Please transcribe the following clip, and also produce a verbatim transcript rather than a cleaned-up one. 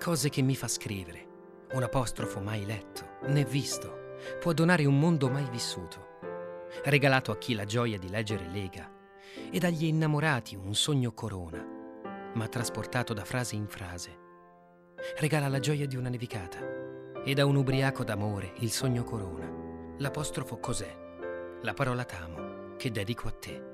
Cose che mi fa scrivere, un apostrofo mai letto, né visto, può donare un mondo mai vissuto. Regalato a chi la gioia di leggere lega, ed agli innamorati un sogno corona, ma trasportato da frase in frase. Regala la gioia di una nevicata, ed a un ubriaco d'amore il sogno corona. L'apostrofo cos'è? La parola t'amo, che dedico a te.